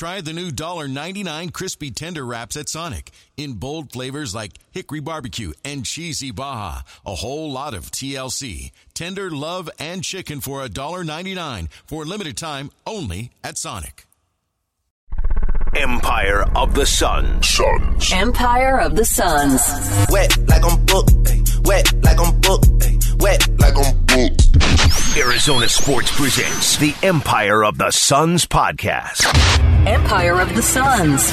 Try the new $1.99 crispy tender wraps at Sonic in bold flavors like hickory barbecue and cheesy Baja. A whole lot of TLC, tender, love, and chicken for $1.99 for a limited time only at Sonic. Empire of the Suns. Empire of the Suns. Wet like I'm booked. Wet like I'm booked. Wet like I'm booked. Arizona Sports presents the Empire of the Suns podcast. Empire of the Suns.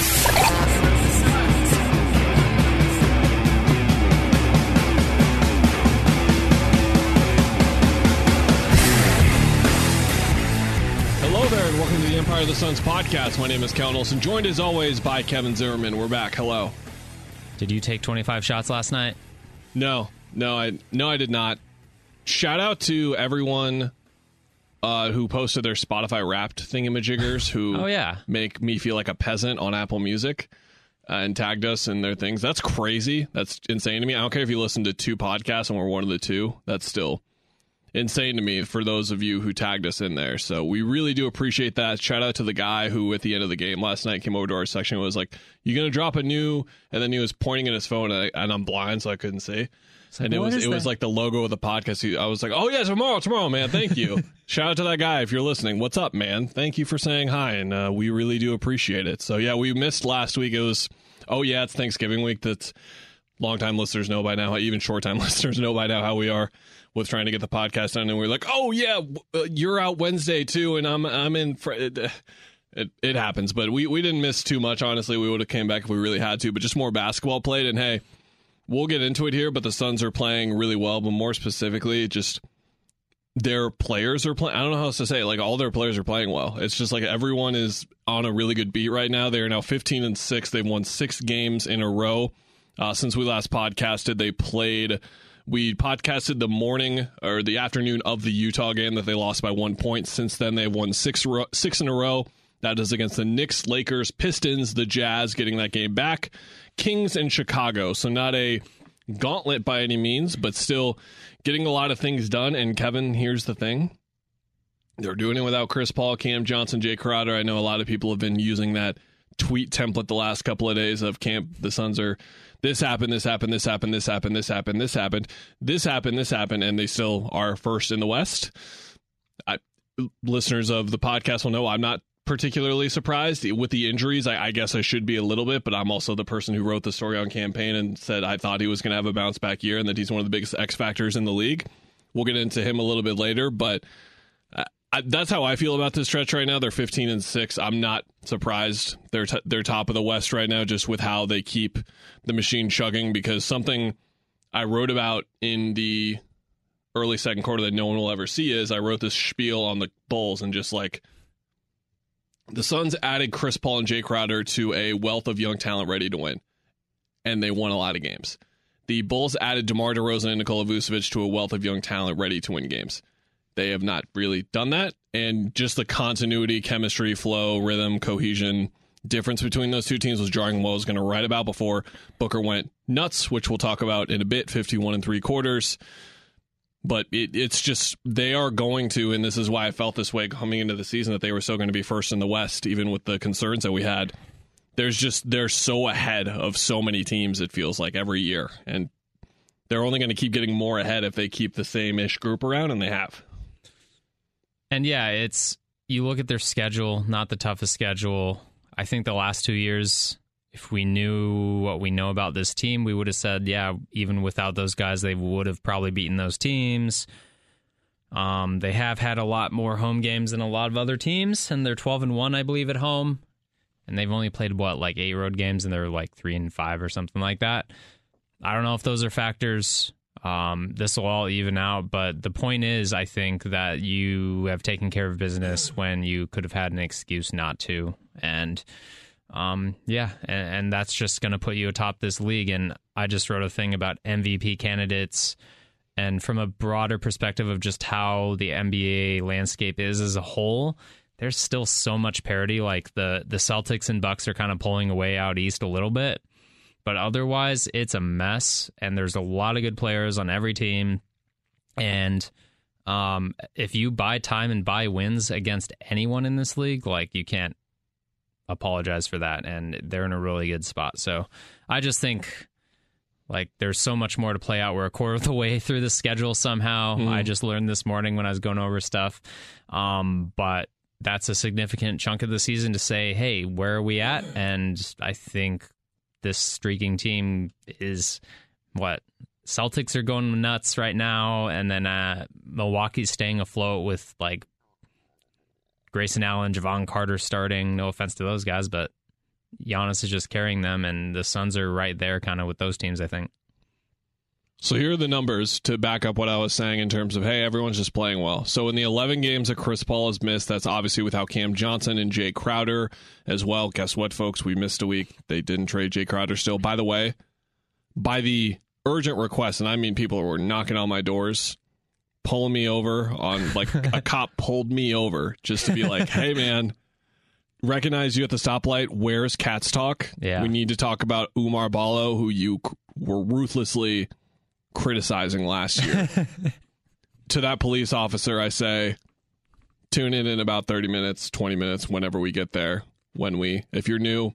Hello there, and welcome to the Empire of the Suns podcast. My name is Cal Olson, joined as always by Kevin Zimmerman. We're back. Hello. Did you take 25 shots last night? No, I did not. Shout out to everyone who posted their Spotify Wrapped thingamajiggers who make me feel like a peasant on Apple Music and tagged us in their things. That's crazy. That's insane to me. I don't care if you listen to two podcasts and we're one of the two. That's still insane to me for those of you who tagged us in there. So we really do appreciate that. Shout out to the guy who at the end of the game last night came over to our section and was like, "You gonna drop a new?" And then he was pointing at his phone and I'm blind, so I couldn't see. And it was like the logo of the podcast. I was like, "Oh yeah, tomorrow, man. Thank you." Shout out to that guy if you're listening. What's up, man? Thank you for saying hi, and we really do appreciate it. So yeah, we missed last week. It was it's Thanksgiving week. That's long-time listeners know by now. Even short-time listeners know by now how we are with trying to get the podcast done. And we're like, "Oh yeah, you're out Wednesday too," and I'm in. It happens, but we didn't miss too much. Honestly, we would have came back if we really had to. But just more basketball played, and hey. We'll get into it here, but the Suns are playing really well. But more specifically, just their players are playing. I don't know how else to say it. Like, all their players are playing well. It's just like everyone is on a really good beat right now. They are now 15-6. They've won 6 games in a row since we last podcasted. We podcasted the morning or the afternoon of the Utah game that they lost by 1 point. Since then, they've won 6 in a row. That is against the Knicks, Lakers, Pistons, the Jazz, getting that game back, Kings, and Chicago. So not a gauntlet by any means, but still getting a lot of things done. And Kevin, here's the thing. They're doing it without Chris Paul, Cam Johnson, Jay Crowder. I know a lot of people have been using that tweet template the last couple of days of the Suns are this happened, and they still are first in the West. Listeners of the podcast will know I'm not particularly surprised with the injuries. I guess I should be a little bit, but I'm also the person who wrote the story on Campaign and said I thought he was going to have a bounce back year and that he's one of the biggest X factors in the league. We'll get into him a little bit later, but that's how I feel about this stretch right now. They're 15-6. I'm not surprised. They're top of the West right now, just with how they keep the machine chugging, because something I wrote about in the early second quarter that no one will ever see is I wrote this spiel on the Bulls and just like, the Suns added Chris Paul and Jay Crowder to a wealth of young talent ready to win, and they won a lot of games. The Bulls added DeMar DeRozan and Nikola Vucevic to a wealth of young talent ready to win games. They have not really done that, and just the continuity, chemistry, flow, rhythm, cohesion difference between those two teams was jarring. What I was going to write about before Booker went nuts, which we'll talk about in a bit, 51 3/4. But it's just, they are going to, and this is why I felt this way coming into the season, that they were still going to be first in the West, even with the concerns that we had. They're so ahead of so many teams, it feels like, every year. And they're only going to keep getting more ahead if they keep the same-ish group around, and they have. And yeah, you look at their schedule, not the toughest schedule. I think the last 2 years, if we knew what we know about this team, we would have said, yeah, even without those guys, they would have probably beaten those teams. They have had a lot more home games than a lot of other teams, and they're 12-1, I believe, at home. And they've only played, 8 road games, and they're 3-5 or something like that. I don't know if those are factors. This will all even out, but the point is, I think that you have taken care of business when you could have had an excuse not to. And and that's just going to put you atop this league. And I just wrote a thing about MVP candidates, and from a broader perspective of just how the NBA landscape is as a whole, there's still so much parity. Like the Celtics and Bucks are kind of pulling away out east a little bit, but otherwise it's a mess, and there's a lot of good players on every team. And if you buy time and buy wins against anyone in this league, you can't apologize for that, and they're in a really good spot. So I just think like there's so much more to play out. We're a quarter of the way through the schedule somehow. I just learned this morning when I was going over stuff. But that's a significant chunk of the season to say, hey, where are we at? And I think this streaking team is what Celtics are going nuts right now, and then Milwaukee's staying afloat with like Grayson Allen, Javon Carter starting. No offense to those guys, but Giannis is just carrying them, and the Suns are right there kind of with those teams, I think. So here are the numbers to back up what I was saying in terms of, hey, everyone's just playing well. So in the 11 games that Chris Paul has missed, that's obviously without Cam Johnson and Jay Crowder as well. Guess what, folks? We missed a week. They didn't trade Jay Crowder still. By the way, by the urgent request, and I mean people were knocking on my doors, pulling me over on, like, a cop pulled me over just to be like, hey, man, recognize you at the stoplight. Where's Cats Talk? Yeah. We need to talk about Oumar Ballo, who you were ruthlessly criticizing last year. To that police officer, I say, tune in about 30 minutes, 20 minutes, whenever we get there. If you're new,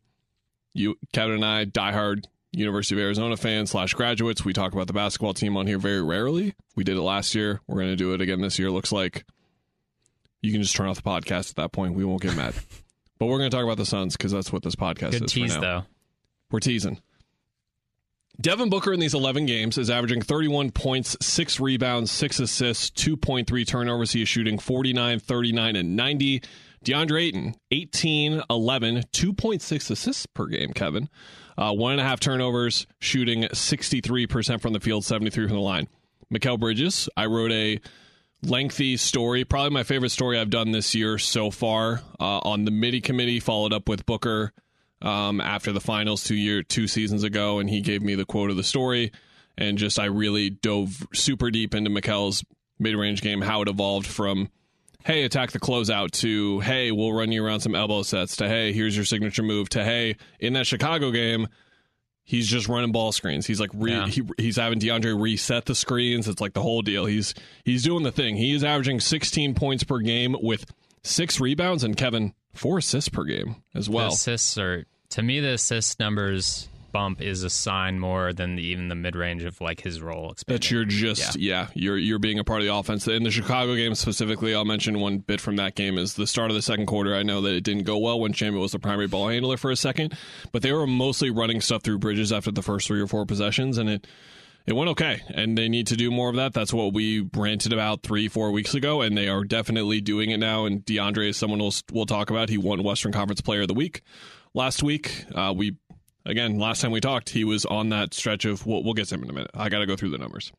Kevin and I, diehard University of Arizona fans / graduates, we talk about the basketball team on here very rarely. We did it last year. We're going to do it again this year. Looks like you can just turn off the podcast at that point. We won't get mad. But we're going to talk about the Suns because that's what this podcast Good is tease, for now. though. We're teasing. Devin Booker in these 11 games is averaging 31 points, 6 rebounds, 6 assists, 2.3 turnovers. He is shooting 49, 39, and 90. DeAndre Ayton, 18, 11, 2.6 assists per game, Kevin. 1.5 turnovers, shooting 63% from the field, 73 from the line. Mikal Bridges, I wrote a lengthy story, probably my favorite story I've done this year so far, on the MIDI committee, followed up with Booker after the finals 2 seasons ago, and he gave me the quote of the story, and just I really dove super deep into Mikal's mid-range game, how it evolved from, hey, attack the closeout, to, hey, we'll run you around some elbow sets, to, hey, here's your signature move, to, hey, in that Chicago game, he's just running ball screens. He's like he's having DeAndre reset the screens. It's like the whole deal. He's doing the thing. He is averaging 16 points per game with 6 rebounds, and Kevin, 4 assists per game as well. The assists are, to me, the assist numbers bump is a sign more than even the mid-range of like his role expanding. That you're just you're being a part of the offense. In the Chicago game specifically, I'll mention one bit from that game is the start of the second quarter. I know that it didn't go well when Shamet was the primary ball handler for a second, but they were mostly running stuff through Bridges after the first 3 or 4 possessions, and it went okay, and they need to do more of that. That's what we ranted about 3-4 weeks ago, and they are definitely doing it now. And DeAndre is someone we'll talk about. He won Western Conference Player of the Week last week. Last time we talked, he was on that stretch of, we'll get to him in a minute. I got to go through the numbers.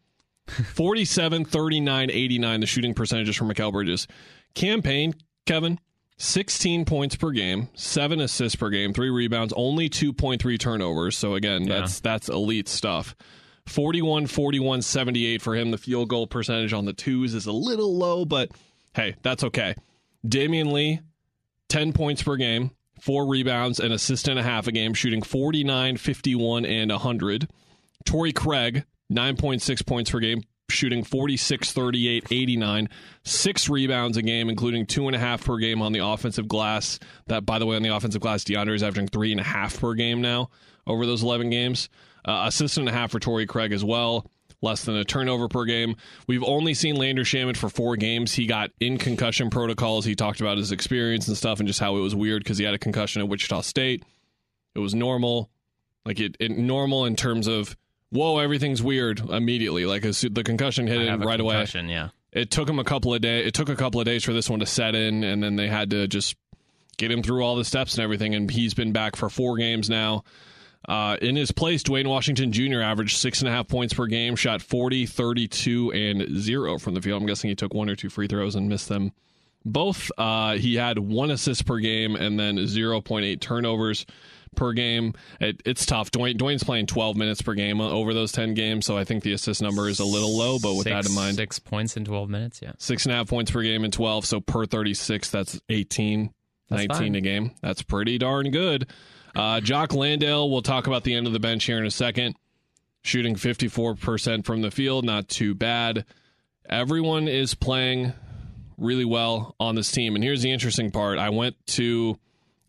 47, 39, 89, the shooting percentages for Mikal Bridges. Campaign, Kevin, 16 points per game, 7 assists per game, 3 rebounds, only 2.3 turnovers. So again, that's elite stuff. 41, 41, 78 for him. The field goal percentage on the twos is a little low, but hey, that's okay. Damian Lee, 10 points per game, 4 rebounds, and assist and a half a game, shooting 49, 51, and 100. Torrey Craig, 9.6 points per game, shooting 46, 38, 89. 6 rebounds a game, including 2.5 per game on the offensive glass. That, by the way, on the offensive glass, DeAndre is averaging 3.5 per game now over those 11 games. Assist and a half for Torrey Craig as well. Less than a turnover per game. We've only seen Landry Shamet for 4 games. He got in concussion protocols. He talked about his experience and stuff and just how it was weird because he had a concussion at Wichita State. It was normal. Like it normal in terms of, whoa, everything's weird immediately. Like the concussion hit him right away. Yeah. It took him a couple of days. It took a couple of days for this one to set in, and then they had to just get him through all the steps and everything, and he's been back for 4 games now. In his place, Dwayne Washington Jr. averaged 6.5 points per game, shot 40, 32, and 0 from the field. I'm guessing he took 1 or 2 free throws and missed them both. He had 1 assist per game and then 0.8 turnovers per game. It's tough. Dwayne's playing 12 minutes per game over those 10 games, so I think the assist number is a little low, but with that in mind. 6 points in 12 minutes, yeah. 6.5 points per game in 12, so per 36, that's 18, that's 19 fine. A game. That's pretty darn good. Jock Landale, we'll talk about the end of the bench here in a second. Shooting 54% from the field, not too bad. Everyone is playing really well on this team. And here's the interesting part. I went to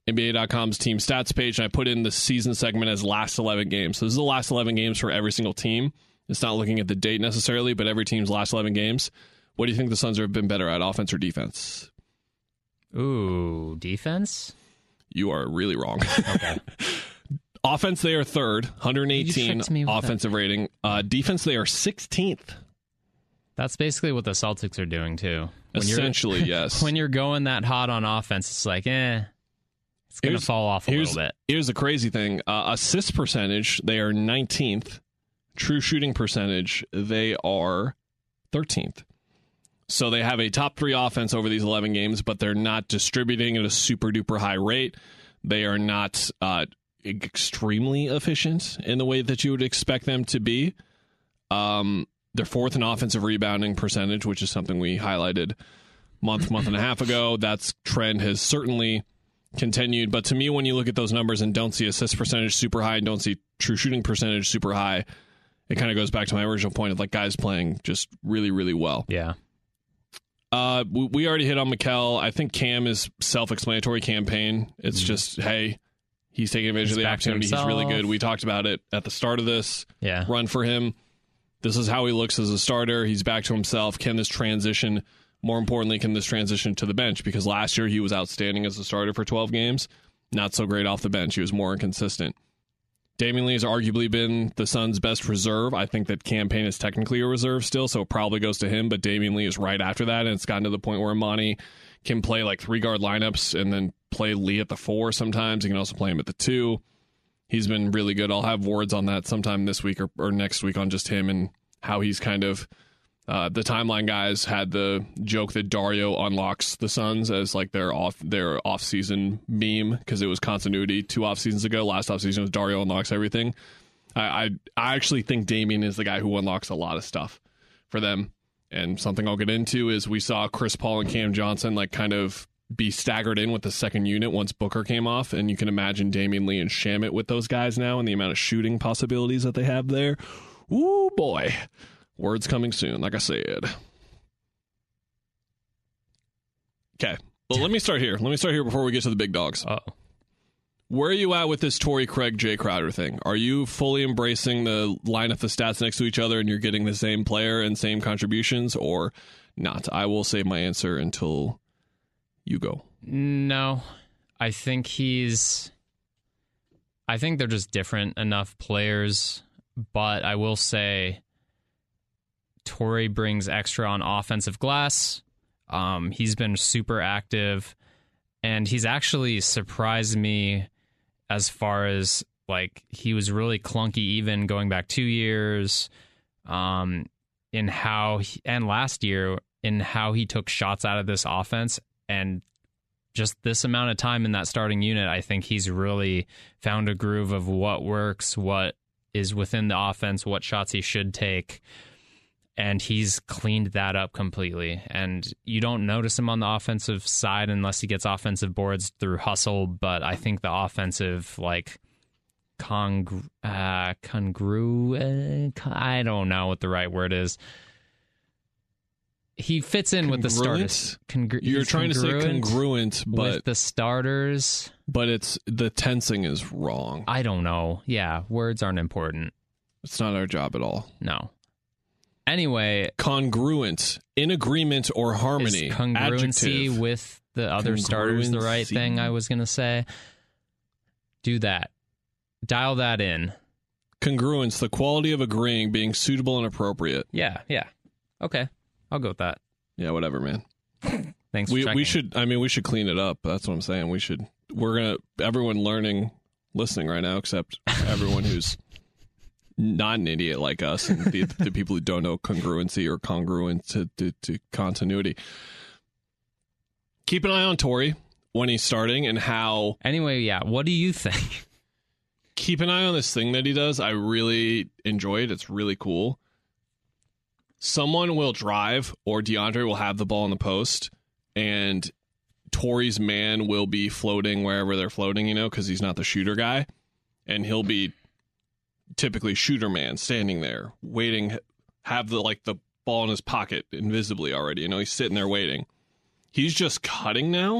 NBA.com's team stats page, and I put in the season segment as last 11 games. So this is the last 11 games for every single team. It's not looking at the date necessarily, but every team's last 11 games. What do you think the Suns have been better at, offense or defense? Ooh, defense? You are really wrong. Okay. Offense, they are third, 118 offensive rating. Defense, they are 16th. That's basically what the Celtics are doing, too. Essentially, yes. When you're going that hot on offense, it's like, it's going to fall off a little bit. Here's the crazy thing. Assist percentage, they are 19th. True shooting percentage, they are 13th. So they have a top 3 offense over these 11 games, but they're not distributing at a super-duper high rate. They are not extremely efficient in the way that you would expect them to be. They're fourth in offensive rebounding percentage, which is something we highlighted month and a half ago. That trend has certainly continued. But to me, when you look at those numbers and don't see assist percentage super high and don't see true shooting percentage super high, it kind of goes back to my original point of like guys playing just really, really well. Yeah. We already hit on Mikal. I think Cam is self-explanatory campaign. It's just, hey, he's taking advantage of the opportunity. He's really good. We talked about it at the start of this run for him. This is how he looks as a starter. He's back to himself. Can this transition, more importantly, can this transition to the bench? Because last year he was outstanding as a starter for 12 games. Not so great off the bench. He was more inconsistent. Damian Lee has arguably been the Suns' best reserve. I think that Cam Payne is technically a reserve still, so it probably goes to him, but Damian Lee is right after that, and it's gotten to the point where Imani can play like 3-guard lineups and then play Lee at the 4 sometimes. He can also play him at the 2. He's been really good. I'll have words on that sometime this week or next week on just him and how he's kind of... the timeline guys had the joke that Dario unlocks the Suns as like their off-season meme because it was continuity 2 off-seasons ago. Last off-season was Dario unlocks everything. I actually think Damian is the guy who unlocks a lot of stuff for them. And something I'll get into is we saw Chris Paul and Cam Johnson like kind of be staggered in with the second unit once Booker came off. And you can imagine Damian Lee and Shamet with those guys now and the amount of shooting possibilities that they have there. Ooh, boy. Words coming soon, like I said. Okay. Well, let me start here. Before we get to the big dogs. Uh-oh. Where are you at with this Torrey Craig, Jay Crowder thing? Are you fully embracing the line up the stats next to each other and you're getting the same player and same contributions or not? I will save my answer until you go. No. I think they're just different enough players, but I will say Torrey brings extra on offensive glass. He's been super active, and he's actually surprised me as far as, like, he was really clunky even going back 2 years in how, and last year, in how he took shots out of this offense. And just this amount of time in that starting unit, I think he's really found a groove of what works, what is within the offense, what shots he should take. And he's cleaned that up completely. And you don't notice him on the offensive side unless he gets offensive boards through hustle. But I think the offensive, like, I don't know what the right word is. He fits in with the starters. You're trying to say congruent, but with the starters. But it's the tensing is wrong. I don't know. Yeah, words aren't important. It's not our job at all. No. Anyway, congruent, in agreement or harmony. Is congruency adjective. With the other starters the right thing I was going to say? Do that. Dial that in. Congruence, the quality of agreeing, being suitable and appropriate. Yeah. Okay, I'll go with that. Yeah, whatever, man. Thanks for checking. We should clean it up. That's what I'm saying. Everyone listening right now, except everyone who's not an idiot like us and the people who don't know congruency or congruent to continuity. Keep an eye on Torrey when he's starting and how... Anyway, yeah, what do you think? Keep an eye on this thing that he does. I really enjoy it. It's really cool. Someone will drive or DeAndre will have the ball in the post and Torrey's man will be floating wherever they're floating, because he's not the shooter guy. And he'll be typically shooter man standing there waiting, have the ball in his pocket invisibly already. He's sitting there waiting. He's just cutting now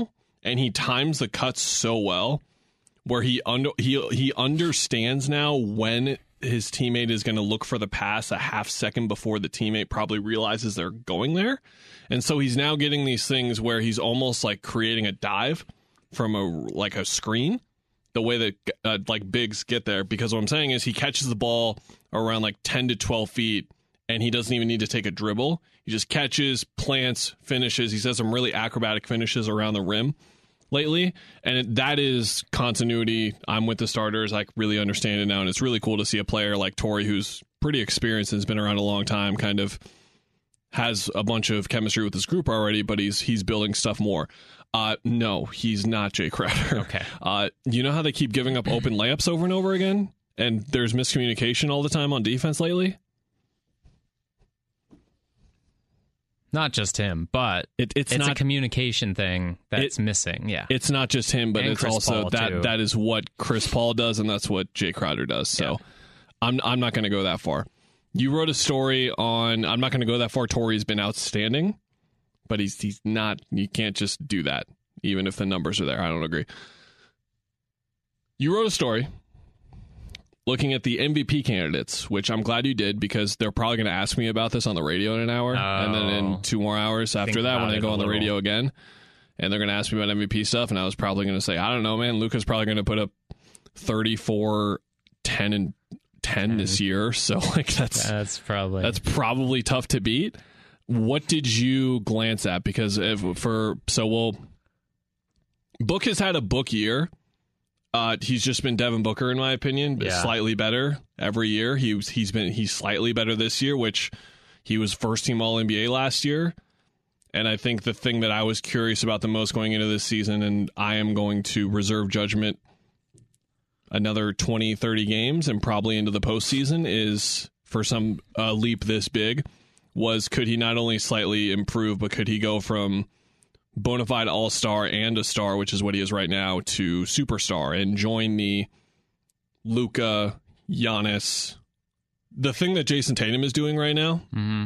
and he times the cuts so well where he understands now when his teammate is going to look for the pass a half second before the teammate probably realizes they're going there. And so he's now getting these things where he's almost like creating a dive from a screen, the way that like bigs get there. Because what I'm saying is he catches the ball around like 10 to 12 feet and he doesn't even need to take a dribble. He just catches, plants, finishes. He says some really acrobatic finishes around the rim lately, and that is continuity. I'm with the starters. I really understand it now, and it's really cool to see a player like Torrey, who's pretty experienced and has been around a long time, kind of has a bunch of chemistry with this group already, but he's building stuff more. No, he's not Jay Crowder. Okay. You know how they keep giving up open layups over and over again, and there's miscommunication all the time on defense lately? Not just him, but it's not a communication thing that's missing. Yeah, it's not just him, but and it's Chris also Paul, that is what Chris Paul does, and that's what Jay Crowder does. So I'm not going to go that far. You wrote a story on. I'm not going to go that far. Torrey's been outstanding, but he's not. You can't just do that, even if the numbers are there. I don't agree. You wrote a story looking at the MVP candidates, which I'm glad you did, because they're probably going to ask me about this on the radio in an hour, and then in 2 more hours after that when they go on the radio again, and they're going to ask me about MVP stuff, and I was probably going to say, I don't know, man, Luka's probably going to put up 34, 10, and 10 this year, so like that's probably tough to beat. What did you glance at? Because Book has had a book year. He's just been Devin Booker, in my opinion, but slightly better every year. He's slightly better this year, which he was first team All-NBA last year. And I think the thing that I was curious about the most going into this season, and I am going to reserve judgment another 20, 30 games and probably into the postseason, is for some leap this big, was could he not only slightly improve, but could he go from bona fide all-star and a star, which is what he is right now, to superstar and join the Luka, Giannis. The thing that Jason Tatum is doing right now,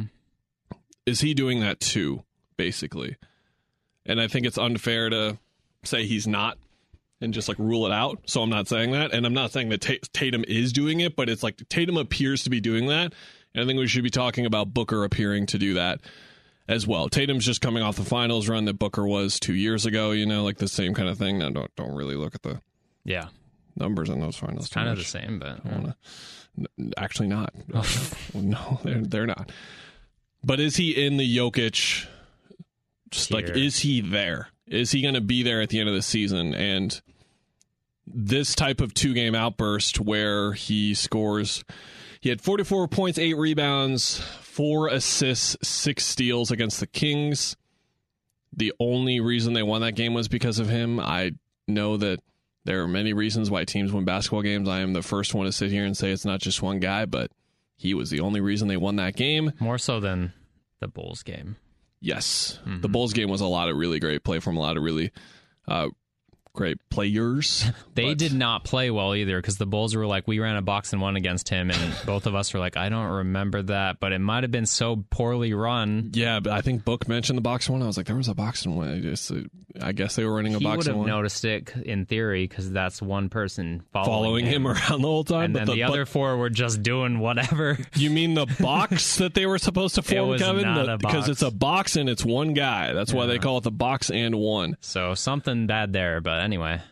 is he doing that too, basically? And I think it's unfair to say he's not and just like rule it out. So I'm not saying that. And I'm not saying that Tatum is doing it, but it's like Tatum appears to be doing that. And I think we should be talking about Booker appearing to do that as well. Tatum's just coming off the finals run that Booker was 2 years ago, like the same kind of thing. Now, don't really look at the numbers in those finals. It's kind of the same, but actually not. No, they're not. But is he in the Jokic? Just like, is he there? Is he going to be there at the end of the season? And this type of 2-game outburst where he scores. He had 44 points, 8 rebounds, 4 assists, 6 steals against the Kings. The only reason they won that game was because of him. I know that there are many reasons why teams win basketball games. I am the first one to sit here and say it's not just one guy, but he was the only reason they won that game. More so than the Bulls game. Yes. The Bulls game was a lot of really great play from a lot of really great players. They did not play well either, because the Bulls were like, we ran a box and one against him, and both of us were like, I don't remember that, but it might have been so poorly run. Yeah, but I think Book mentioned the box and one. I was like, there was a box and one. I guess they were running a box and one. He would have noticed it in theory, because that's one person following him around the whole time. And then the other 4 were just doing whatever. You mean the box that they were supposed to form, Kevin? Because it's a box and it's one guy. That's why they call it the box and one. So something bad there, but anyway.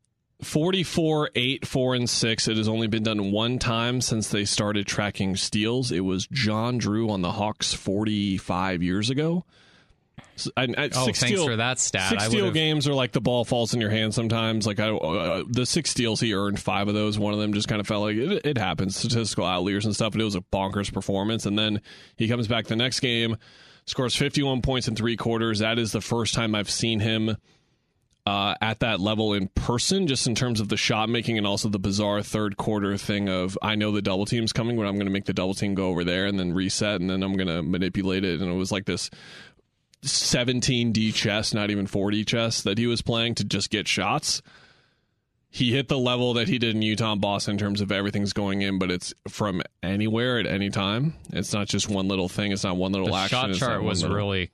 44, 8, 4, and 6. It has only been done one time since they started tracking steals. It was John Drew on the Hawks 45 years ago. Thanks for that stat. 6 steal games are like the ball falls in your hand sometimes. Like the 6 steals, he earned 5 of those. One of them just kind of felt like it happens, statistical outliers and stuff, but it was a bonkers performance. And then he comes back the next game, scores 51 points in 3 quarters. That is the first time I've seen him at that level in person, just in terms of the shot making and also the bizarre third quarter thing of, I know the double team's coming, but I'm going to make the double team go over there and then reset, and then I'm going to manipulate it. And it was like this 17D chess, not even 4D chess, that he was playing to just get shots. He hit the level that he did in Utah and Boston in terms of everything's going in, but it's from anywhere at any time. It's not just one little thing. It's not one little action. The shot chart was really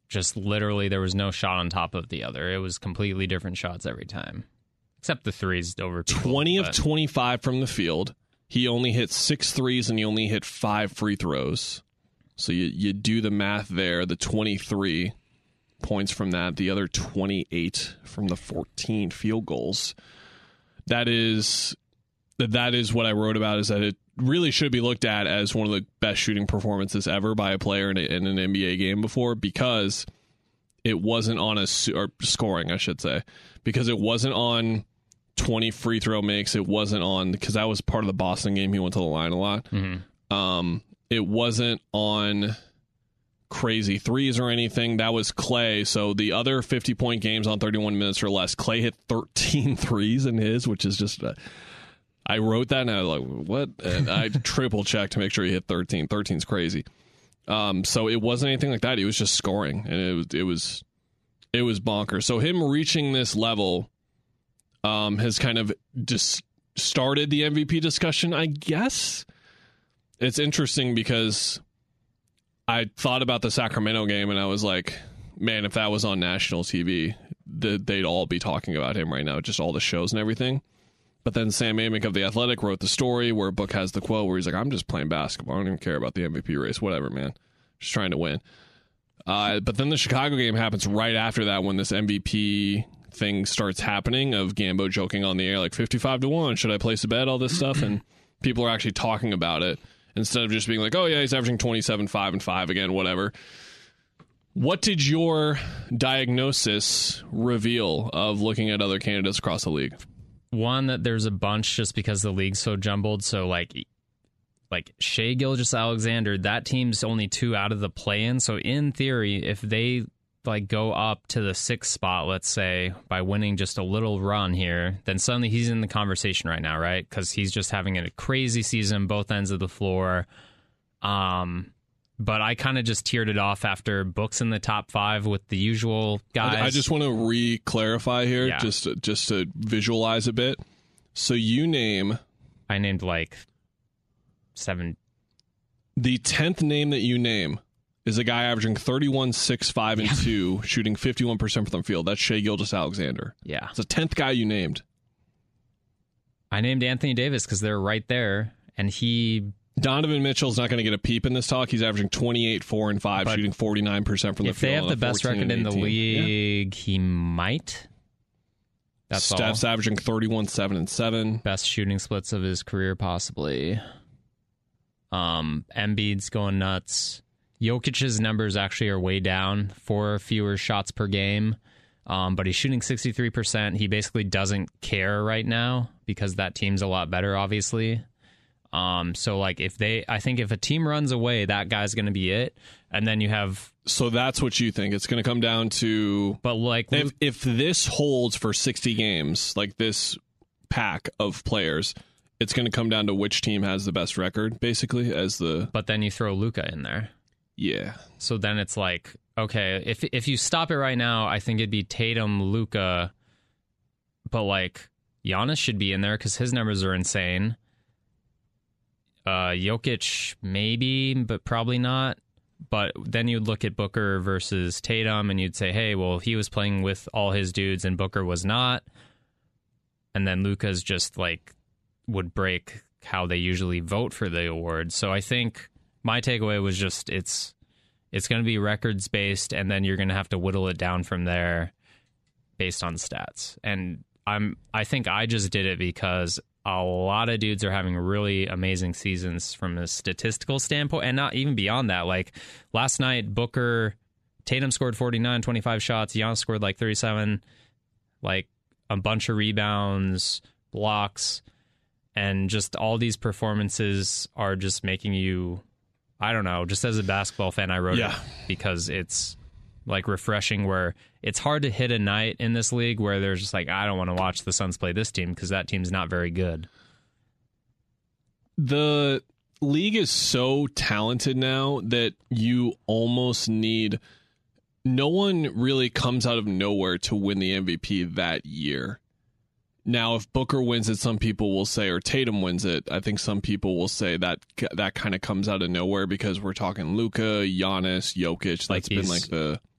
just literally there was no shot on top of the other. It was completely different shots every time, except the threes over people. 20 of 25 from the field. He only hit 6 threes and he only hit 5 free throws. So you do the math there. The 23 points from that, the other 28 from the 14 field goals. That is what I wrote about, is that it really should be looked at as one of the best shooting performances ever by a player in an NBA game before, because it wasn't on or scoring, I should say, because it wasn't on 20 free throw makes. It wasn't on, because that was part of the Boston game. He went to the line a lot. Mm-hmm. It wasn't on crazy threes or anything. That was Clay. So the other 50-point games on 31 minutes or less, Clay hit 13 threes in his, which is just... I wrote that and I was like, what? And I triple checked to make sure he hit 13. 13's crazy. So it wasn't anything like that. He was just scoring, and it was bonkers. So him reaching this level has kind of just started the MVP discussion, I guess. It's interesting because I thought about the Sacramento game and I was like, man, if that was on national TV, they'd all be talking about him right now, just all the shows and everything. But then Sam Amick of The Athletic wrote the story where Book has the quote where he's like, I'm just playing basketball. I don't even care about the MVP race. Whatever, man. Just trying to win. But then the Chicago game happens right after that, when this MVP thing starts happening, of Gambo joking on the air like 55-1. Should I place a bet? All this stuff. And people are actually talking about it instead of just being like, oh, yeah, he's averaging 27, 5, and 5 again, whatever. What did your diagnosis reveal of looking at other candidates across the league? One, that there's a bunch just because the league's so jumbled. So like Shai Gilgeous-Alexander, that team's only 2 out of the play-in. So in theory, if they like go up to the 6th spot, let's say, by winning just a little run here, then suddenly he's in the conversation right now, right? Because he's just having a crazy season, both ends of the floor. But I kind of just tiered it off after Book's in the top 5 with the usual guys. I just want to re-clarify here, just to visualize a bit. So I named like 7. The 10th name that you name is a guy averaging 31, 6, 5, and 2, shooting 51% from the field. That's Shai Gilgeous-Alexander. Yeah. It's the 10th guy you named. I named Anthony Davis because they're right there, and Donovan Mitchell's not going to get a peep in this talk. He's averaging 28, 4, and 5, shooting 49% from the field. If they have the best record in the league, he might. That's Steph's averaging 31, 7, and 7. Best shooting splits of his career, possibly. Embiid's going nuts. Jokic's numbers actually are way down, 4 fewer shots per game. But he's shooting 63%. He basically doesn't care right now because that team's a lot better, obviously. So like I think if a team runs away, that guy's going to be it. And then you have. So that's what you think. It's going to come down to. But like, if this holds for 60 games, like this pack of players, it's going to come down to which team has the best record, basically, But then you throw Luka in there. Yeah. So then it's like, okay, if you stop it right now, I think it'd be Tatum, Luka, but like Giannis should be in there because his numbers are insane. Jokic maybe, but probably not. But then you'd look at Booker versus Tatum and you'd say, hey, well, he was playing with all his dudes and Booker was not. And then Luka's just like would break how they usually vote for the award. So I think my takeaway was just it's going to be records based, and then you're going to have to whittle it down from there based on stats. And I think I just did it because a lot of dudes are having really amazing seasons from a statistical standpoint, and not even beyond that. Like last night, Tatum scored 49, 25 shots. Giannis scored like 37, like a bunch of rebounds, blocks, and just all these performances are just making you, I don't know, just as a basketball fan, I wrote it because it's like refreshing, where it's hard to hit a night in this league where there's just like, I don't want to watch the Suns play this team because that team's not very good. The league is so talented now that you almost need, no one really comes out of nowhere to win the MVP that year. Now, if Booker wins it, some people will say, or Tatum wins it, I think some people will say that kind of comes out of nowhere because we're talking Luka, Giannis, Jokic. That's been like the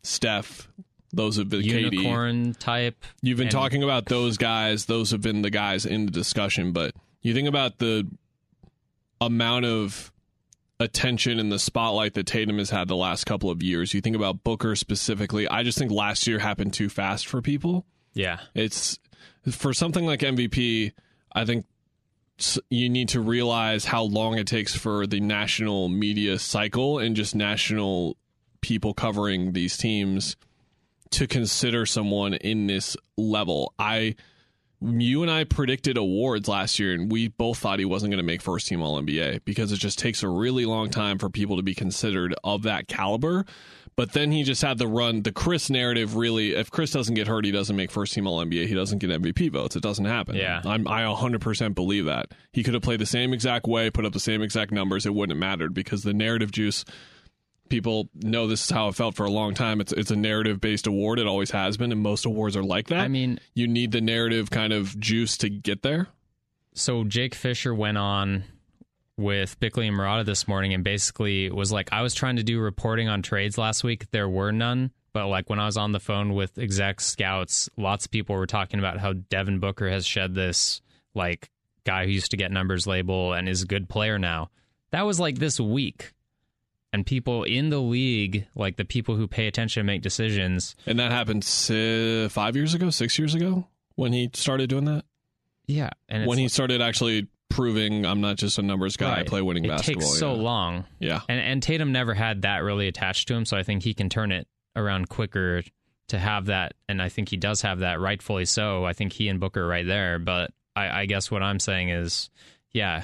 Steph. Those have been unicorn KD. Type. You've been talking about those guys. Those have been the guys in the discussion. But you think about the amount of attention in the spotlight that Tatum has had the last couple of years. You think about Booker specifically. I just think last year happened too fast for people. Yeah. It's for something like MVP, I think you need to realize how long it takes for the national media cycle and just national people covering these teams to consider someone in this level. You and I predicted awards last year, and we both thought he wasn't going to make first team All-NBA because it just takes a really long time for people to be considered of that caliber. But then he just had the run. The Chris narrative really, if Chris doesn't get hurt, he doesn't make first team All-NBA. He doesn't get MVP votes. It doesn't happen. Yeah. I 100% believe that. He could have played the same exact way, put up the same exact numbers. It wouldn't have mattered because the narrative juice, people know this is how it felt for a long time. It's a narrative-based award. It always has been, and most awards are like that. I mean, you need the narrative kind of juice to get there. So Jake Fisher went on with Bickley and Murata this morning and basically was like, I was trying to do reporting on trades last week. There were none. But like when I was on the phone with exec scouts, lots of people were talking about how Devin Booker has shed this like guy who used to get numbers label and is a good player now. That was like this week. And people in the league, like the people who pay attention and make decisions. And that happened 5 years ago, 6 years ago when he started doing that? Yeah. And when he started actually proving I'm not just a numbers guy, right. I play winning basketball. It takes so long. Yeah. And Tatum never had that really attached to him, so I think he can turn it around quicker to have that. And I think he does have that, rightfully so. I think he and Booker are right there. But I guess what I'm saying is, yeah,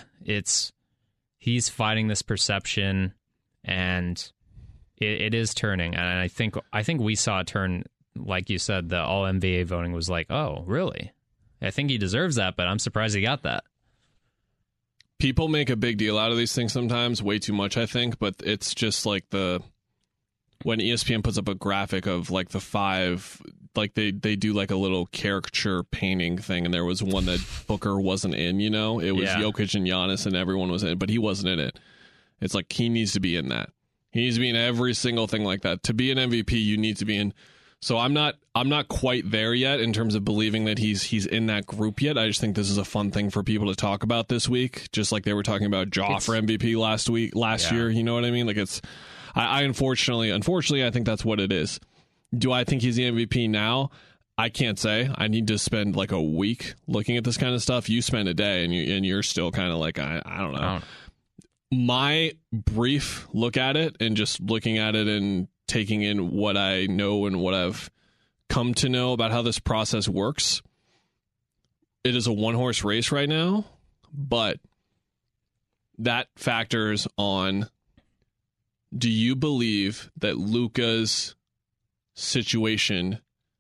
he's fighting this perception. And it is turning, and I think we saw it turn, like you said. The All NBA voting was like, oh, really? I think he deserves that, but I'm surprised he got that. People make a big deal out of these things sometimes, way too much, I think. But it's just like when ESPN puts up a graphic of like the 5, like they do like a little caricature painting thing, and there was one that Booker wasn't in. You know, it was Jokic and Giannis, and everyone was in it, but he wasn't in it. It's like he needs to be in that. He needs to be in every single thing like that. To be an MVP, you need to be in. So I'm not quite there yet in terms of believing that he's in that group yet. I just think this is a fun thing for people to talk about this week, just like they were talking about Ja for MVP last year. You know what I mean? Like I unfortunately, I think that's what it is. Do I think he's the MVP now? I can't say. I need to spend like a week looking at this kind of stuff. You spend a day and you're still kind of like I don't know. My brief look at it and just looking at it and taking in what I know and what I've come to know about how this process works, it is a one-horse race right now, but that factors on, do you believe that Luka's situation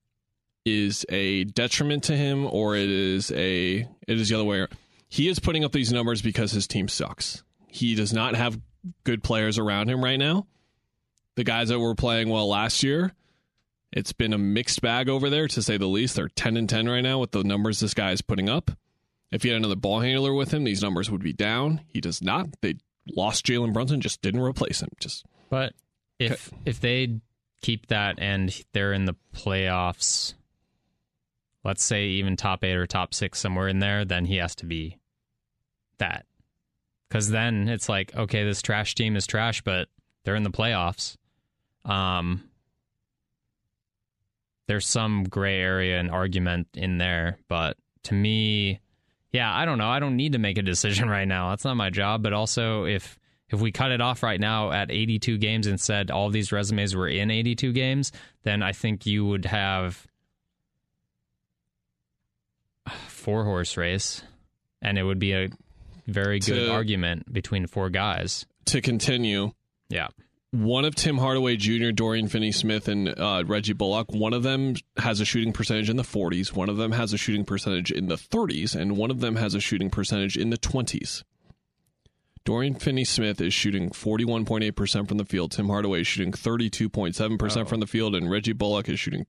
is a detriment to him, or it is the other way around? He is putting up these numbers because his team sucks. He does not have good players around him right now. The guys that were playing well last year, it's been a mixed bag over there, to say the least. They're 10-10 right now with the numbers this guy is putting up. If he had another ball handler with him, these numbers would be down. He does not. They lost Jalen Brunson, just didn't replace him. But if they keep that and they're in the playoffs, let's say even top 8 or top 6, somewhere in there, then he has to be that. Because then it's like, okay, this trash team is trash, but they're in the playoffs. There's some gray area and argument in there, but to me, yeah, I don't know. I don't need to make a decision right now. That's not my job. But also, if we cut it off right now at 82 games and said all these resumes were in 82 games, then I think you would have a 4-horse race, and it would be a very good argument between 4 guys. To continue, yeah, one of Tim Hardaway Jr., Dorian Finney-Smith, and Reggie Bullock, one of them has a shooting percentage in the 40s, one of them has a shooting percentage in the 30s, and one of them has a shooting percentage in the 20s. Dorian Finney-Smith is shooting 41.8% from the field. Tim Hardaway is shooting 32.7% from the field, and Reggie Bullock is shooting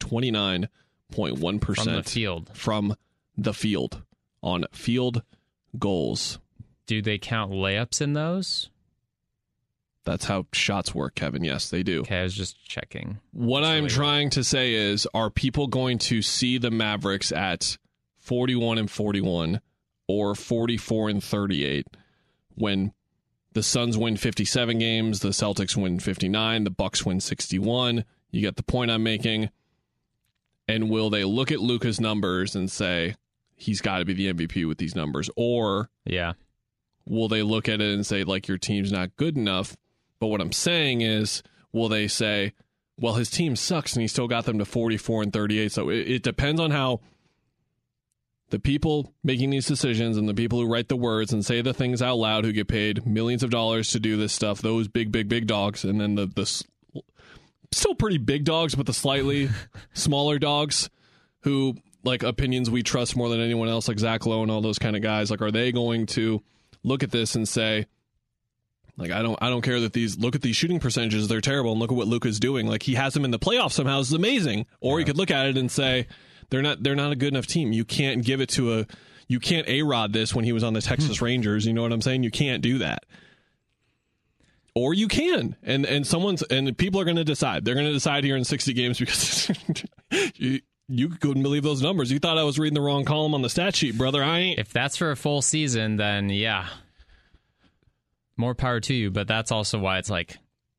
29.1% from the field on field goals. Do they count layups in those? That's how shots work, Kevin. Yes, they do. Okay, I was just checking. What I'm trying to say is, are people going to see the Mavericks at 41-41 or 44-38 when the Suns win 57 games, the Celtics win 59, the Bucks win 61? You get the point I'm making. And will they look at Luka's numbers and say, he's got to be the MVP with these numbers? Or will they look at it and say, like, your team's not good enough? But what I'm saying is, will they say, well, his team sucks and he still got them to 44-38? So it depends on how the people making these decisions and the people who write the words and say the things out loud, who get paid millions of dollars to do this stuff, those big dogs, and then the still pretty big dogs, but the slightly smaller dogs who, like, opinions we trust more than anyone else, like Zach Lowe and all those kind of guys, like, are they going to look at this and say, like, I don't care that look at these shooting percentages, they're terrible, and look at what Luka's doing. Like, he has them in the playoffs somehow, this is amazing. Or you could look at it and say, they're not a good enough team. You can't give it to you can't A-Rod this when he was on the Texas Rangers. You know what I'm saying? You can't do that. Or you can. And people are going to decide. They're going to decide here in 60 games because you couldn't believe those numbers. You thought I was reading the wrong column on the stat sheet, brother. I ain't. If that's for a full season, then yeah. More power to you, but that's also why it's like,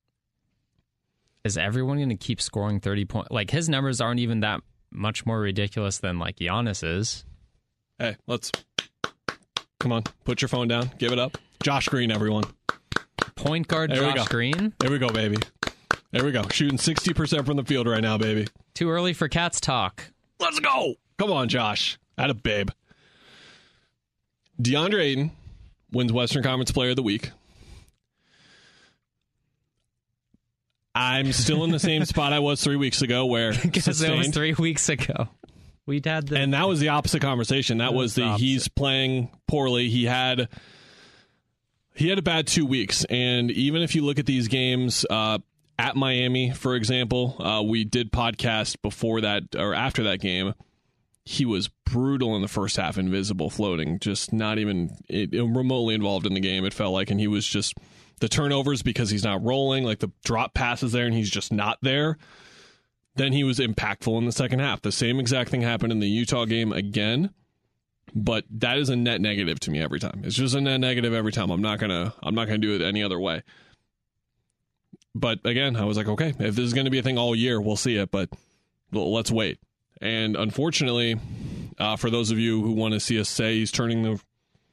is everyone going to keep scoring 30 points? Like, his numbers aren't even that much more ridiculous than, like, Giannis's. Hey, come on, put your phone down, give it up. Josh Green, everyone. Point guard Josh Green? There we go, baby. There we go. Shooting 60% from the field right now, baby. Too early for Cats talk. Let's go. Come on, Josh. Atta babe. DeAndre Ayton wins Western Conference Player of the Week. I'm still in the same spot I was 3 weeks ago, where because it was 3 weeks ago. We'd had and that was the opposite conversation. That was he's playing poorly. He had a bad 2 weeks, and even if you look at these games at Miami, for example, we did podcast before that or after that game. He was brutal in the first half, invisible, floating, just not even remotely involved in the game, it felt like, and he was just. The turnovers because he's not rolling, like the drop passes there and he's just not there. Then he was impactful in the second half. The same exact thing happened in the Utah game again, but that is a net negative to me every time. It's just a net negative every time. I'm not gonna do it any other way. But again, I was like, okay, if this is going to be a thing all year, we'll see it, but let's wait. And unfortunately, for those of you who want to see us say he's turning the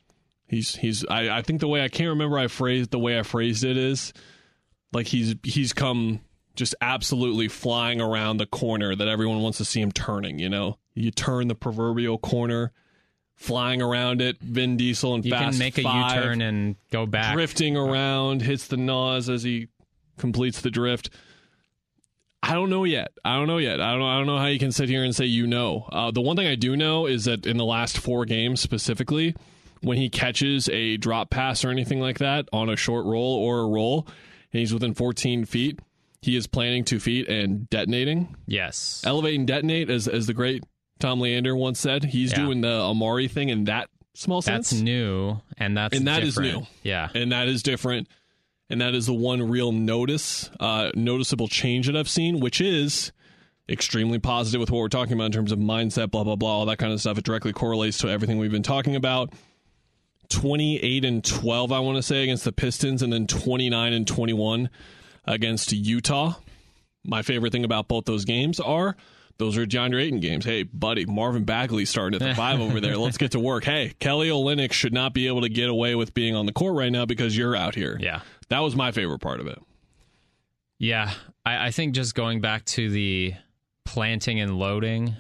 I think the way I can't remember the way I phrased it is like he's come just absolutely flying around the corner that everyone wants to see him turning, you know? You turn the proverbial corner, flying around it, Vin Diesel and Fast 5. You can make a U-turn and go back. Drifting around, hits the nose as he completes the drift. I don't know yet. I don't know how you can sit here and say the one thing I do know is that in the last 4 games specifically, when he catches a drop pass or anything like that on a short roll or a roll, and he's within 14 feet, he is planting 2 feet and detonating. Yes. Elevate and detonate, as the great Tom Leander once said. He's doing the Amari thing in that small sense. That's new, and that is new. Yeah. And that is different. And that is the one real noticeable change that I've seen, which is extremely positive with what we're talking about in terms of mindset, blah, blah, blah, all that kind of stuff. It directly correlates to everything we've been talking about. 28-12, I want to say, against the Pistons, and then 29-21 against Utah. My favorite thing about both those games are those are DeAndre Ayton games. Hey, buddy, Marvin Bagley starting at the 5 over there. Let's get to work. Hey, Kelly Olynyk should not be able to get away with being on the court right now because you're out here. Yeah. That was my favorite part of it. Yeah. I think just going back to the planting and loading,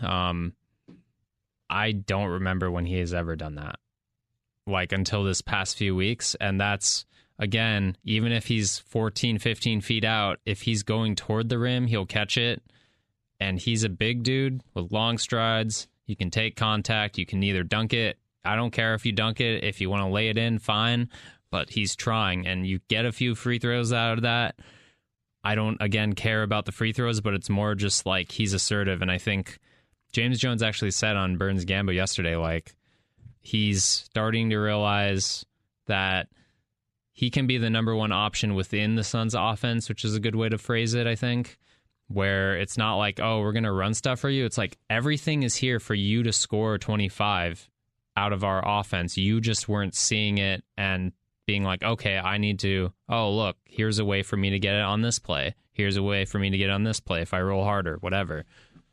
I don't remember when he has ever done that. Like until this past few weeks. And that's, again, even if he's 14, 15 feet out, if he's going toward the rim, he'll catch it. And he's a big dude with long strides. You can take contact. You can either dunk it. I don't care if you dunk it. If you want to lay it in, fine. But he's trying. And you get a few free throws out of that. I don't, again, care about the free throws, but it's more just like he's assertive. And I think James Jones actually said on Burns Gambo yesterday, like, he's starting to realize that he can be the number one option within the Suns offense, which is a good way to phrase it, I think, where it's not like, oh, we're going to run stuff for you. It's like everything is here for you to score 25 out of our offense. You just weren't seeing it and being like, okay, I need to, oh, look, here's a way for me to get it on this play. Here's a way for me to get it on this play if I roll harder, whatever.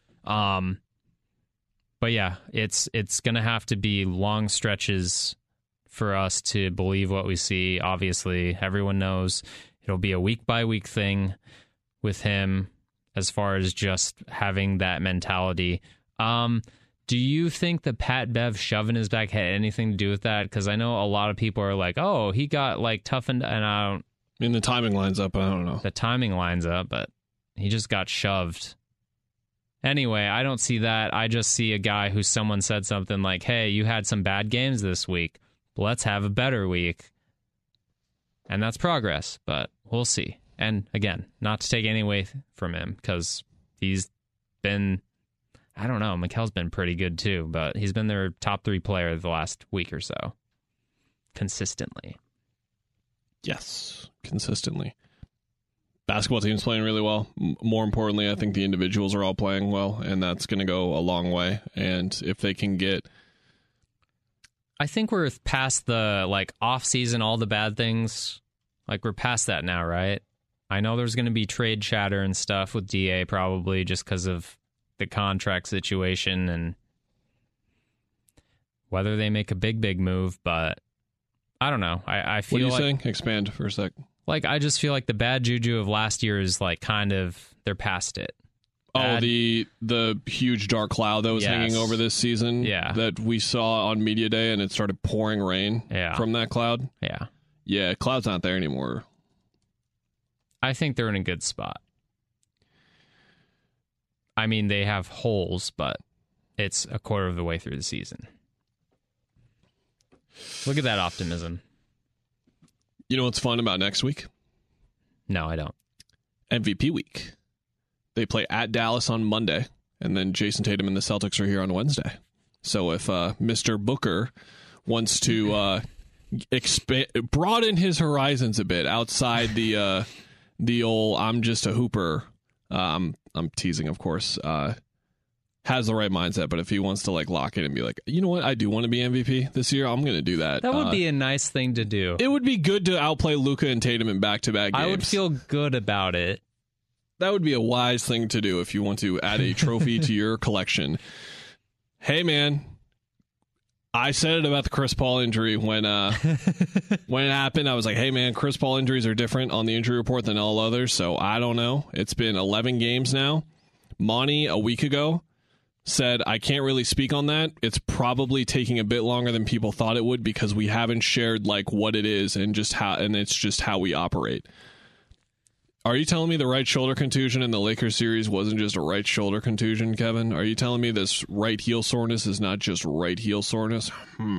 But yeah, it's going to have to be long stretches for us to believe what we see. Obviously, everyone knows it'll be a week-by-week thing with him as far as just having that mentality. Do you think the Pat Bev shove in his back had anything to do with that? Because I know a lot of people are like, oh, he got like toughened, and I don't... I mean, the timing lines up, I don't know. The timing lines up, but he just got shoved. Anyway, I don't see that. I just see a guy who someone said something like, hey, you had some bad games this week. Let's have a better week. And that's progress, but we'll see. And again, not to take any away from him, because he's been, I don't know, Mikal's been pretty good too, but he's been their top 3 player the last week or so. Consistently. Yes, consistently. Basketball team's playing really well. More importantly, I think the individuals are all playing well, and that's going to go a long way. And if they can get... I think we're past the, like, off-season, all the bad things. Like, we're past that now, right? I know there's going to be trade chatter and stuff with DA probably just because of the contract situation and whether they make a big move, but I don't know. I feel What are you saying? Expand for a sec. Like, I just feel like the bad juju of last year is, like, kind of, they're past it. Oh, the huge dark cloud that was hanging over this season that we saw on Media Day, and it started pouring rain from that cloud? Yeah. Yeah, cloud's not there anymore. I think they're in a good spot. I mean, they have holes, but it's a quarter of the way through the season. Look at that optimism. You know what's fun about next week? No, I don't. MVP week. They play at Dallas on Monday, and then Jason Tatum and the Celtics are here on Wednesday. So if Mr. Booker wants to broaden his horizons a bit outside the old I'm just a hooper, I'm teasing, of course, has the right mindset, but if he wants to like lock in and be like, you know what, I do want to be MVP this year, I'm going to do that. That would be a nice thing to do. It would be good to outplay Luka and Tatum in back-to-back games. I would feel good about it. That would be a wise thing to do if you want to add a trophy to your collection. Hey, man, I said it about the Chris Paul injury when it happened. I was like, hey, man, Chris Paul injuries are different on the injury report than all others, so I don't know. It's been 11 games now. Monty, a week ago, said, I can't really speak on that. It's probably taking a bit longer than people thought it would because we haven't shared like what it is and just how, and it's just how we operate. Are you telling me the right shoulder contusion in the Lakers series wasn't just a right shoulder contusion, Kevin? Are you telling me this right heel soreness is not just right heel soreness?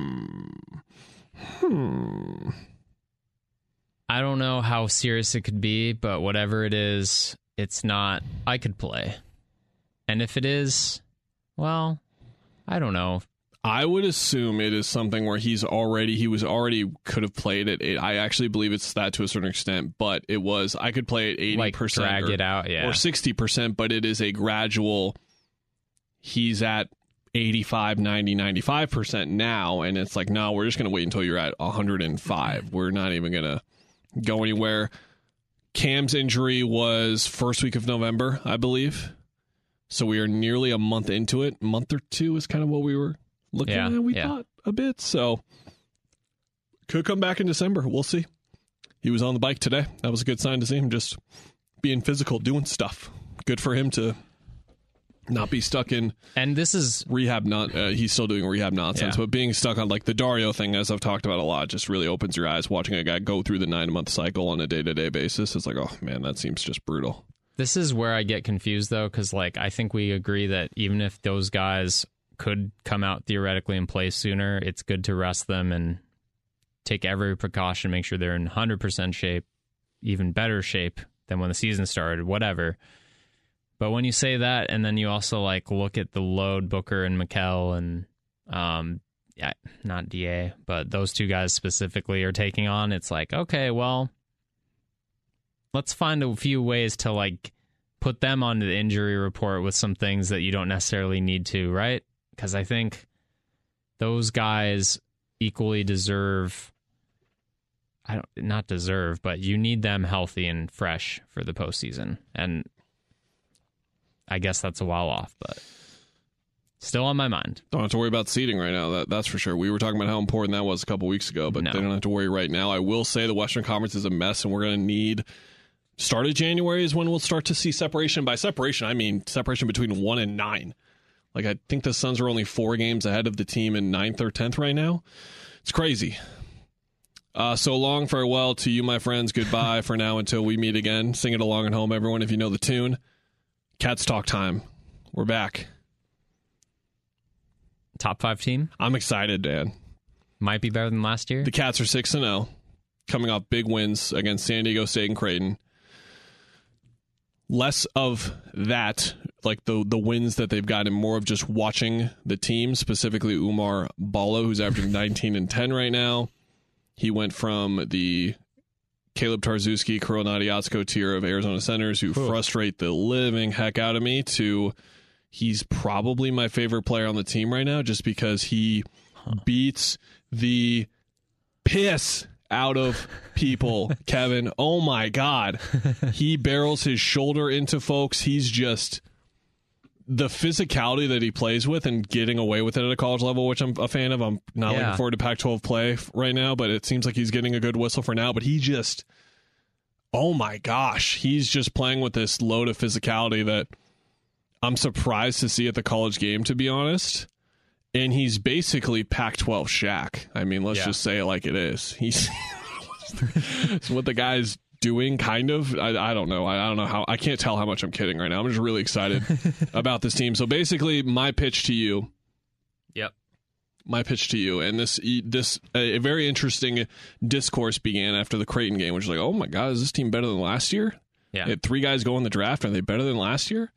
I don't know how serious it could be, but whatever it is, it's not. I could play. And if it is, well, I don't know. I would assume it is something where he could have played at 8. I actually believe it's that to a certain extent, but it was, I could play at 80%. Like drag it out, yeah. Or 60%, but it is a gradual, he's at 85, 90, 95% now, and it's like, no, we're just going to wait until you're at 105. We're not even going to go anywhere. Cam's injury was first week of November, I believe. So we are nearly a month into it. A month or two is kind of what we were looking at. We thought a bit. So could come back in December. We'll see. He was on the bike today. That was a good sign to see him just being physical, doing stuff. Good for him to not be stuck in. And this is rehab. He's still doing rehab nonsense, but being stuck on like the Dario thing, as I've talked about a lot, just really opens your eyes. Watching a guy go through the 9-month cycle on a day-to-day basis, it's like, oh man, that seems just brutal. This is where I get confused, though, because like I think we agree that even if those guys could come out theoretically and play sooner, it's good to rest them and take every precaution, make sure they're in 100% shape, even better shape than when the season started, whatever. But when you say that, and then you also like look at the load Booker and Mikal, and yeah, not DA, but those two guys specifically are taking on, it's like, okay, well, let's find a few ways to like put them onto the injury report with some things that you don't necessarily need to, right? Because I think those guys equally deserve, not deserve, but you need them healthy and fresh for the postseason. And I guess that's a while off, but still on my mind. Don't have to worry about seeding right now. That's for sure. We were talking about how important that was a couple weeks ago, but they don't have to worry right now. I will say the Western Conference is a mess, and we're going to need... Start of January is when we'll start to see separation. By separation, I mean separation between 1 and 9. Like, I think the Suns are only 4 games ahead of the team in 9th or 10th right now. It's crazy. So long, farewell to you, my friends. Goodbye for now until we meet again. Sing it along at home, everyone, if you know the tune. Cats talk time. We're back. Top 5 team? I'm excited, Dan. Might be better than last year. The Cats are 6-0, coming off big wins against San Diego State and Creighton. Less of that, like the wins that they've gotten, more of just watching the team, specifically Oumar Ballo, who's averaging 19 and 10 right now. He went from the Caleb Tarczewski, Kirill Nadiatsko tier of Arizona centers who frustrate the living heck out of me to he's probably my favorite player on the team right now just because he beats the piss out of people, Kevin. Oh my God. He barrels his shoulder into folks. He's just the physicality that he plays with and getting away with it at a college level, which I'm a fan of. I'm not looking forward to Pac-12 play right now, but it seems like he's getting a good whistle for now. But he just, oh my gosh, he's just playing with this load of physicality that I'm surprised to see at the college game, to be honest. And he's basically Pac-12 Shaq. I mean, let's just say it like it is. He's it's what the guy's doing, kind of. I don't know. I don't know how. I can't tell how much I'm kidding right now. I'm just really excited about this team. So basically, my pitch to you. Yep. My pitch to you, and this a very interesting discourse began after the Creighton game, which is like, oh my God, is this team better than last year? Yeah. They had 3 guys go in the draft. Are they better than last year?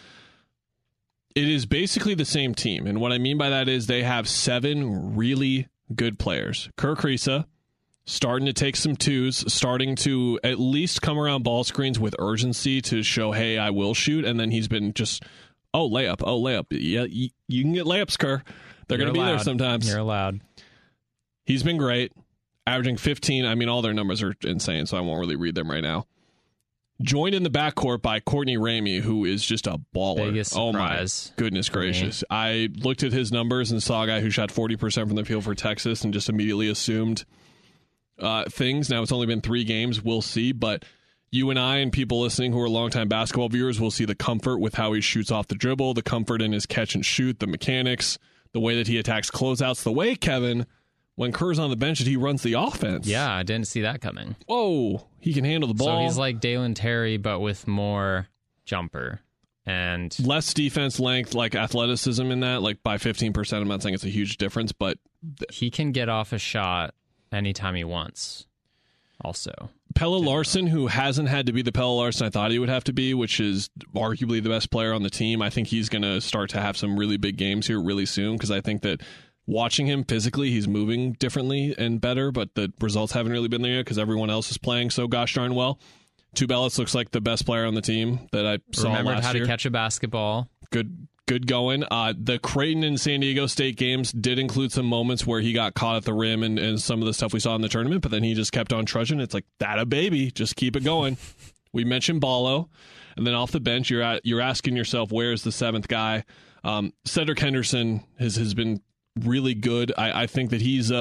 It is basically the same team. And what I mean by that is they have 7 really good players. Kerr Kriisa, starting to take some twos, starting to at least come around ball screens with urgency to show, hey, I will shoot. And then he's been just, layup. Yeah, you can get layups, Kerr. They're going to be there sometimes. You're allowed. He's been great, averaging 15. I mean, all their numbers are insane, so I won't really read them right now. Joined in the backcourt by Courtney Ramey, who is just a baller. Biggest surprise. Oh, my goodness gracious. I looked at his numbers and saw a guy who shot 40% from the field for Texas and just immediately assumed things. Now, it's only been 3 games. We'll see. But you and I and people listening who are longtime basketball viewers will see the comfort with how he shoots off the dribble, the comfort in his catch and shoot, the mechanics, the way that he attacks closeouts, the way, Kevin, when Kerr's on the bench, he runs the offense. Yeah, I didn't see that coming. Whoa, he can handle the ball. So he's like Dalen Terry, but with more jumper and less defense length, like athleticism in that, like by 15%. I'm not saying it's a huge difference, but he can get off a shot anytime he wants. Also, Pelle Larsson, who hasn't had to be the Pelle Larsson I thought he would have to be, which is arguably the best player on the team. I think he's going to start to have some really big games here really soon because I think that watching him physically, he's moving differently and better, but the results haven't really been there yet because everyone else is playing so gosh darn well. Tubelis looks like the best player on the team that I saw last year. Remembered how to catch a basketball. Good going. The Creighton and San Diego State games did include some moments where he got caught at the rim and some of the stuff we saw in the tournament, but then he just kept on trudging. It's like, that a baby. Just keep it going. We mentioned Ballo, and then off the bench, you're asking yourself, where's the 7th guy? Cedric Henderson has been really good. I think that he's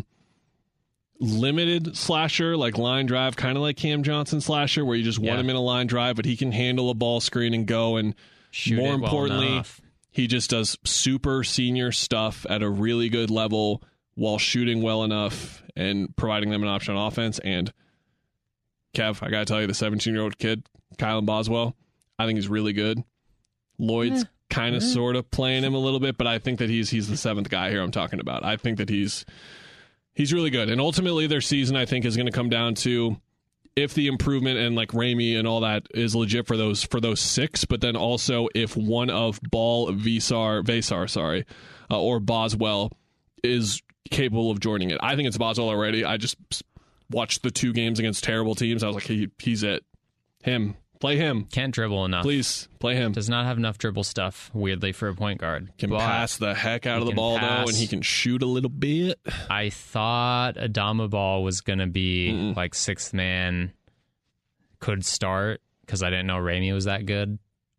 limited slasher, like line drive, kind of like Cam Johnson slasher, where you just want him in a line drive, but he can handle a ball screen and go. And shoot more it importantly, well enough. He just does super senior stuff at a really good level while shooting well enough and providing them an option on offense. And Kev, I got to tell you, the 17-year-old kid, Kylan Boswell, I think he's really good. Lloyd's kind of sort of playing him a little bit, but I think that he's the 7th guy here I'm talking about. I think that he's really good. And ultimately their season, I think, is going to come down to if the improvement and like Ramey and all that is legit for those 6, but then also if one of Ball, Vesar, or Boswell is capable of joining it. I think it's Boswell already. I just watched the 2 games against terrible teams. I was like, he's it. Him. Play him. Can't dribble enough. Please, play him. Does not have enough dribble stuff, weirdly, for a point guard. Can pass the heck out of the ball, though, and he can shoot a little bit. I thought Adama Ball was going to be like 6th man, could start, because I didn't know Ramey was that good.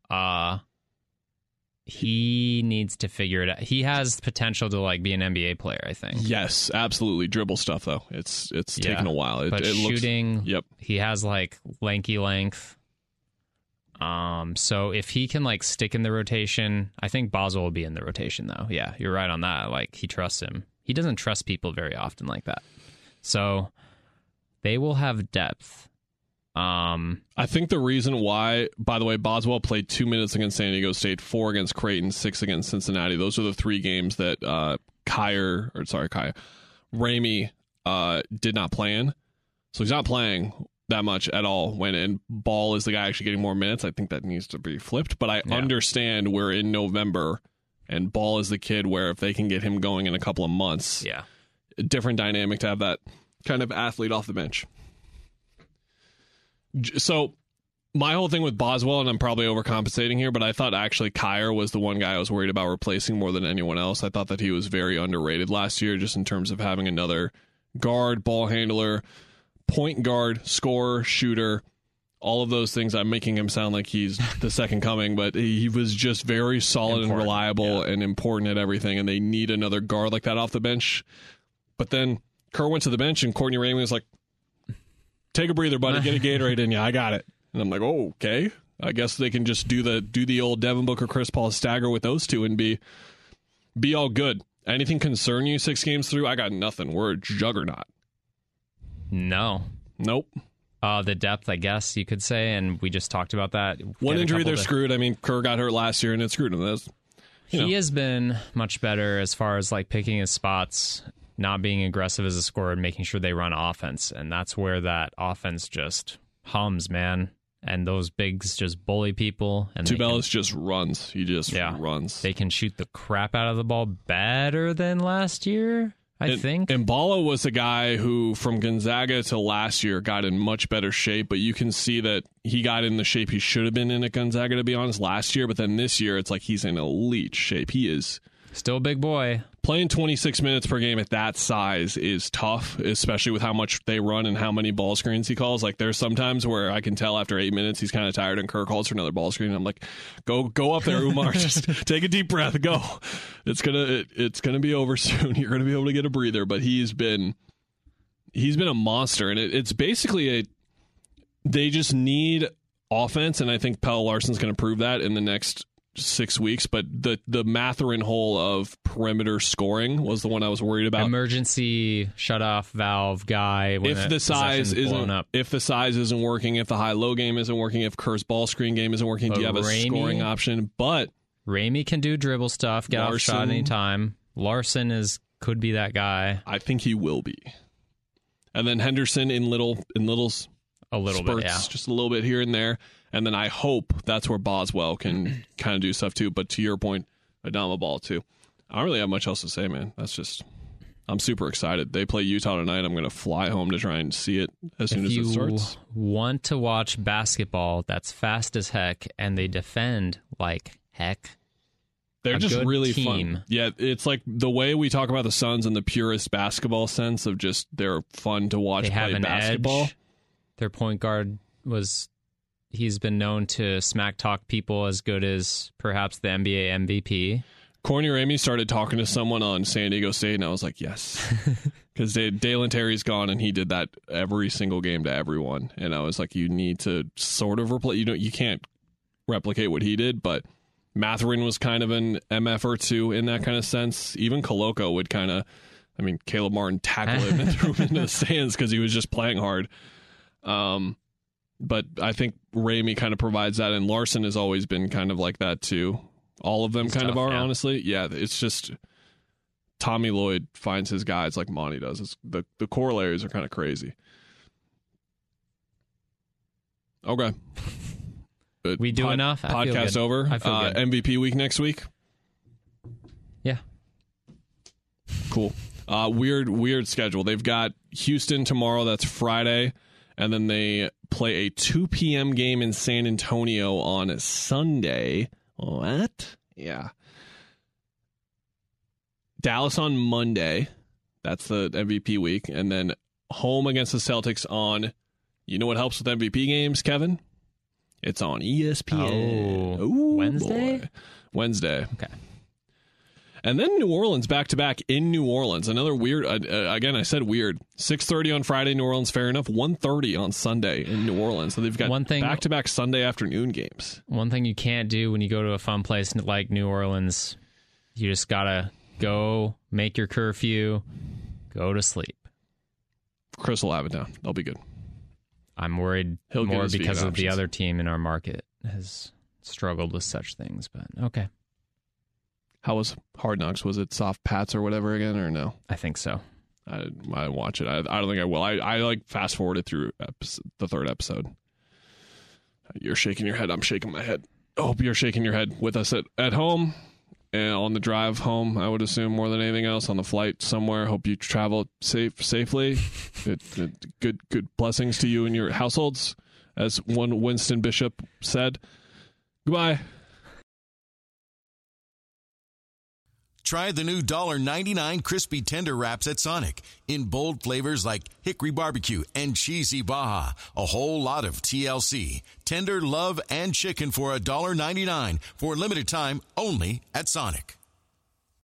He needs to figure it out. He has potential to like be an NBA player, I think. Yes, absolutely. Dribble stuff, though. It's taken a while. But shooting, yep. He has like lanky length. So if he can like stick in the rotation, I think Boswell will be in the rotation though. Yeah, you're right on that. Like he trusts him. He doesn't trust people very often like that. So they will have depth. I think the reason why, by the way, Boswell played 2 minutes against San Diego State, 4 against Creighton, 6 against Cincinnati. Those are the 3 games that Ramey did not play in. So he's not playing that much at all and Ball is the guy actually getting more minutes. I think that needs to be flipped, but I understand we're in November and Ball is the kid where if they can get him going in a couple of months, a different dynamic to have that kind of athlete off the bench. So my whole thing with Boswell, and I'm probably overcompensating here, but I thought actually Kyer was the one guy I was worried about replacing more than anyone else. I thought that he was very underrated last year just in terms of having another guard, ball handler, point guard, scorer, shooter, all of those things. I'm making him sound like he's the second coming, but he was just very solid and reliable and important at everything, and they need another guard like that off the bench. But then Kerr went to the bench, and Courtney Ramey was like, take a breather, buddy. Get a Gatorade in you. I got it. And I'm like, oh, okay. I guess they can just do the old Devin Booker, Chris Paul stagger with those two and be all good. Anything concern you 6 games through? I got nothing. We're a juggernaut. No. Nope. The depth, I guess you could say, and we just talked about that. One injury, they're screwed. I mean, Kerr got hurt last year, and it screwed him. He has been much better as far as like picking his spots, not being aggressive as a scorer, and making sure they run offense. And that's where that offense just hums, man. And those bigs just bully people. And Tubelis just runs. He just runs. They can shoot the crap out of the ball better than last year, I think. And Balla was a guy who, from Gonzaga to last year, got in much better shape. But you can see that he got in the shape he should have been in at Gonzaga, to be honest, last year. But then this year, it's like he's in elite shape. He is still a big boy. Playing 26 minutes per game at that size is tough, especially with how much they run and how many ball screens he calls. Like, there's sometimes where I can tell after 8 minutes he's kind of tired, and Kerr calls for another ball screen. And I'm like, go up there, Umar. Just take a deep breath. Go. It's gonna be over soon. You're gonna be able to get a breather. But he's been a monster, and it's basically they just need offense, and I think Pelle Larsson's going to prove that in the next 6 weeks. But the Mathurin hole of perimeter scoring was the one I was worried about. Emergency shutoff valve guy. If the size isn't working, if the high-low game isn't working, if Kerr's ball screen game isn't working, do you have a scoring option? But Ramey can do dribble stuff, get off shot anytime. Larsson could be that guy. I think he will be. And then Henderson in little spurts, bit, yeah. Just a little bit here and there. And then I hope that's where Boswell can kind of do stuff too. But to your point, Adama Ball too. I don't really have much else to say, man. I'm super excited. They play Utah tonight. I'm going to fly home to try and see it as soon as it starts. If you want to watch basketball that's fast as heck and they defend like heck, they're just really team. Fun. Yeah, it's like the way we talk about the Suns in the purest basketball sense of just they're fun to watch play basketball. Edge. Their point guard he's been known to smack talk people as good as perhaps the NBA MVP. Courtney Ramey started talking to someone on San Diego State, and I was like, yes. Because Dalen Terry's gone, and he did that every single game to everyone. And I was like, you need to sort of replace. You can't replicate what he did, but Mathurin was kind of an MF or two in that kind of sense. Even Koloko would kind of, Caleb Martin tackled him and threw him into the stands because he was just playing hard. But I think Ramey kind of provides that, and Larsson has always been kind of like that too. All of them kind of are, honestly. Yeah, it's just Tommy Lloyd finds his guys like Monty does. The corollaries are kind of crazy. Okay. Good. We do enough? Podcast over. I feel good. MVP week next week? Yeah. Cool. Weird schedule. They've got Houston tomorrow. That's Friday. And then they play a 2 p.m. game in San Antonio on Sunday. What? Yeah. Dallas on Monday. That's the MVP week. And then home against the Celtics on, you know what helps with MVP games, Kevin? It's on ESPN. Oh, Wednesday? Boy. Wednesday. Okay. And then New Orleans back-to-back in New Orleans. Another weird, again, I said weird. 6:30 on Friday, New Orleans, fair enough. 1:30 on Sunday in New Orleans. So they've got back-to-back Sunday afternoon games. One thing you can't do when you go to a fun place like New Orleans, you just got to go, make your curfew, go to sleep. Chris will have it down. They'll be good. I'm worried more because of the other team in our market has struggled with such things, but okay. How was Hard Knocks? Was it soft pats or whatever again, or no? I think so. I didn't watch it. I don't think I will. I like fast forwarded through the third episode. You're shaking your head. I'm shaking my head. I hope you're shaking your head with us at home and on the drive home. I would assume more than anything else on the flight somewhere. Hope you travel safely. Good blessings to you and your households, as one Winston Bishop said. Goodbye. Try the new $1.99 crispy tender wraps at Sonic in bold flavors like hickory barbecue and cheesy Baja. A whole lot of TLC, tender, love, and chicken for $1.99 for a limited time only at Sonic.